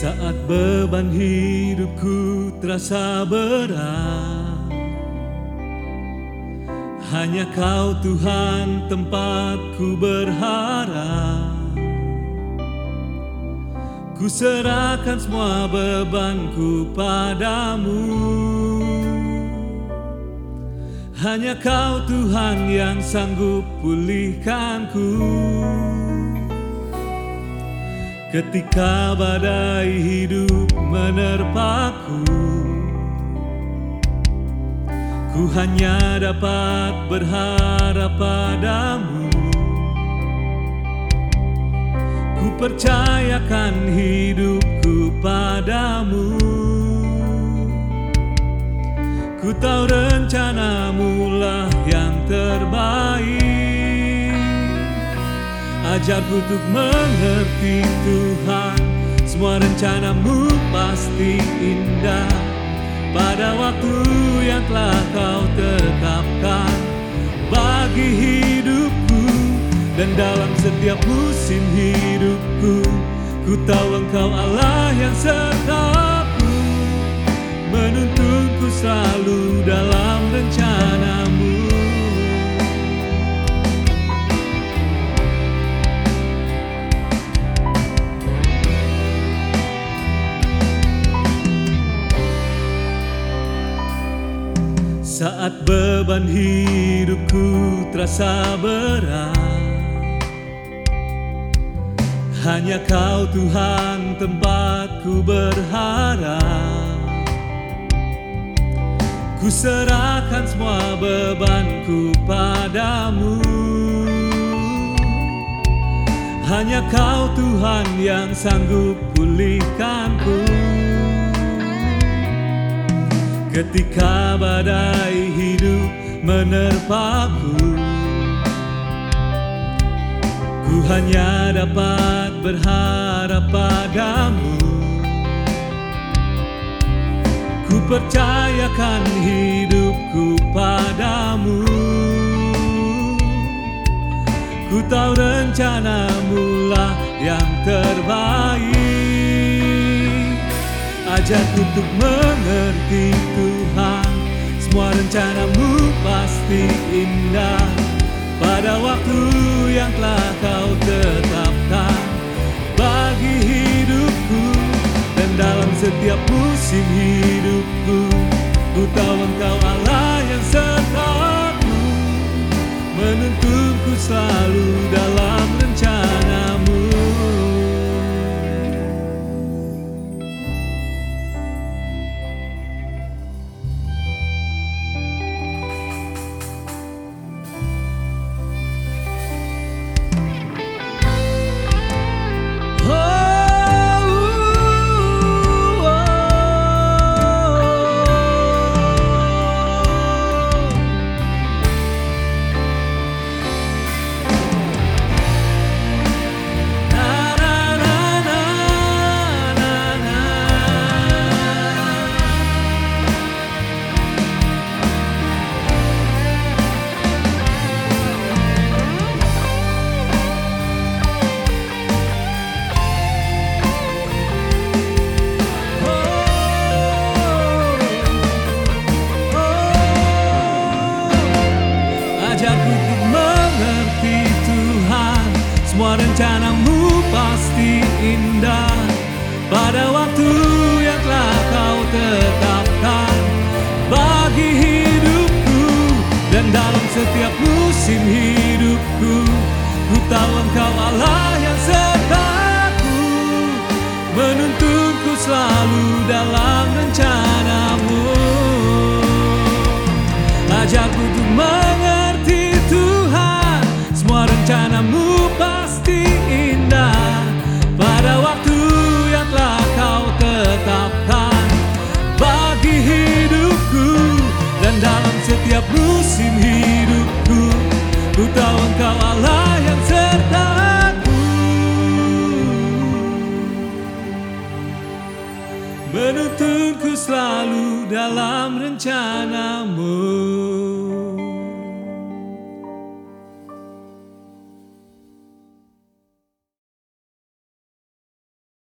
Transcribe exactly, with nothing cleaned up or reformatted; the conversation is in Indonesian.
Saat beban hidupku terasa berat, hanya Kau Tuhan tempatku berharap. Ku serahkan semua bebanku padamu. Hanya Kau Tuhan yang sanggup pulihkanku. Ketika badai hidup menerpaku, ku hanya dapat berharap padamu. Ku percayakan hidupku padamu. Ku tahu rencanamu lah yang terbaik. Ajarku untuk mengerti Tuhan, semua rencanamu pasti indah. Pada waktu yang telah Kau tetapkan bagi hidupku. Dan dalam setiap musim hidupku, ku tahu Engkau Allah yang sertaku, menuntunku selalu dalam rencanamu. Saat beban hidupku terasa berat, hanya Kau Tuhan tempatku berharap. Ku serahkan semua bebanku padamu. Hanya Kau Tuhan yang sanggup pulihkanku. Ketika badai hidup menerpaku, ku hanya dapat berharap padamu. Ku percayakan hidupku padamu. Ku tahu rencanamu lah yang terbaik. Ajarku untuk mengerti Tuhan, semua rencanamu pasti indah. Pada waktu yang telah Kau tetapkan bagi hidupku. Dan dalam setiap musim hidupku, ku tahu Engkau Allah yang sertaku, menuntunku selalu dalam rencanamu. Ajarku untuk mengerti Tuhan, semua rencanamu pasti indah. Pada waktu yang telah Kau tetapkan bagi hidupku. Dan dalam setiap musim hidupku, ku tahu Engkau Allah yang sertaku, menuntunku selalu dalam rencanamu. Ajarku untuk mengerti Tuhan, semua rencanamu pasti indah. Pada waktu yang telah Kau tetapkan bagi hidupku. Dan dalam setiap musim hidupku, ku tahu Engkau Allah yang sertaku, menuntunku selalu dalam rencanamu.